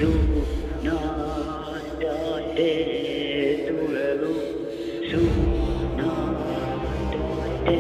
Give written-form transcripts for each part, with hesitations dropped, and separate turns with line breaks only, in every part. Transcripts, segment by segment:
Sunadate Tularu Sunadate.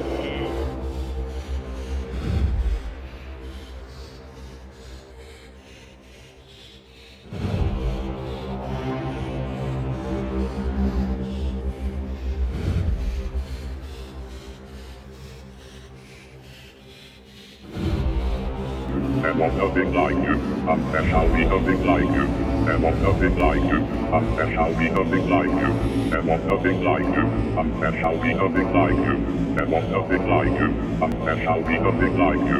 There was nothing like you, and there shall be nothing like you. There was nothing like you, and there shall be nothing like you. There was nothing like you, and there shall be nothing like you. There was nothing like you, and there shall be nothing like you.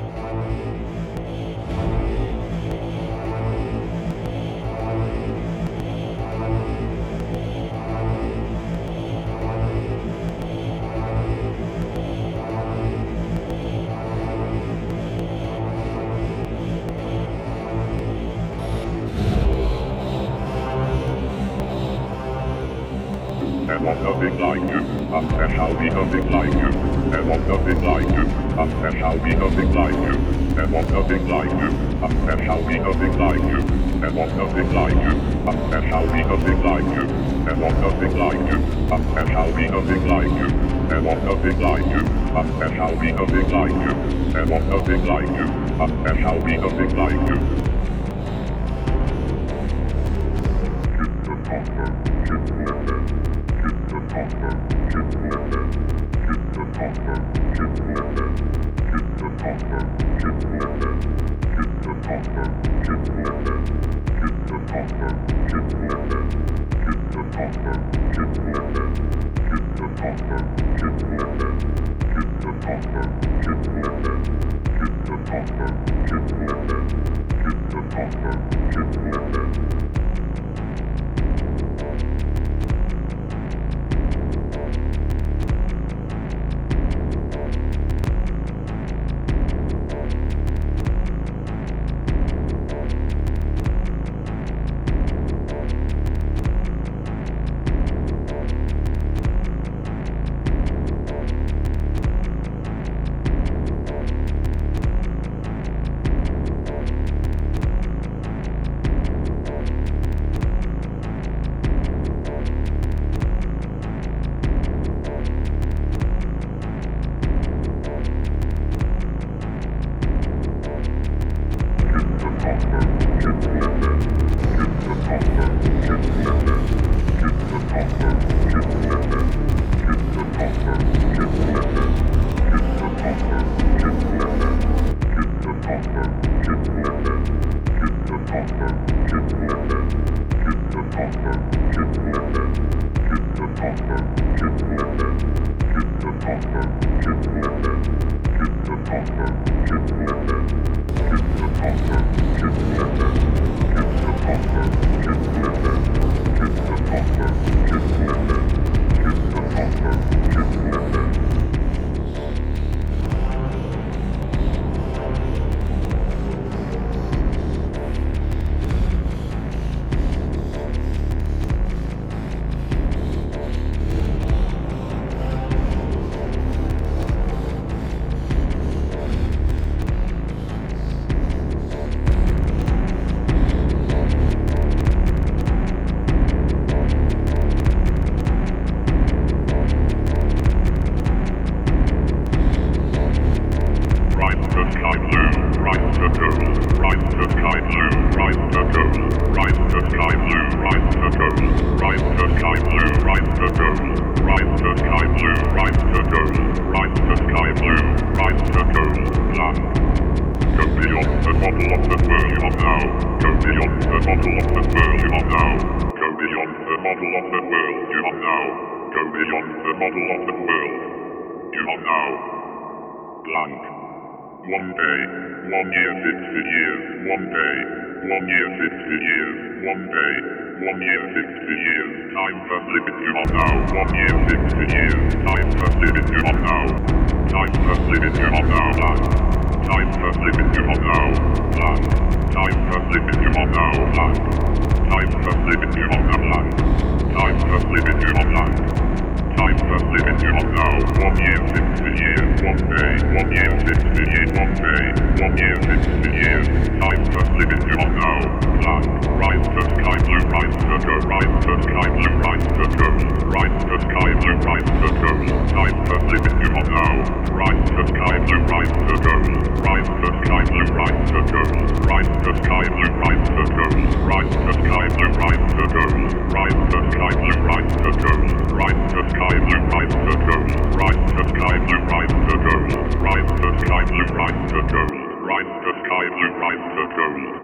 There was nothing like you, and there shall be nothing like you. There was nothing like you, and there shall be nothing like you. There was nothing like you, and there shall be nothing like you. There was nothing like you, and there shall be nothing like you. There was nothing like you, and there shall be nothing like you. There was nothing like you, and there shall be nothing like you. There was nothing like you, and there shall be nothing like you. Time for living you are now. blue, rise to gold. Rise to sky blue, rise to gold. Rise to sky blue, rise to gold. Rise to sky blue, rise to gold.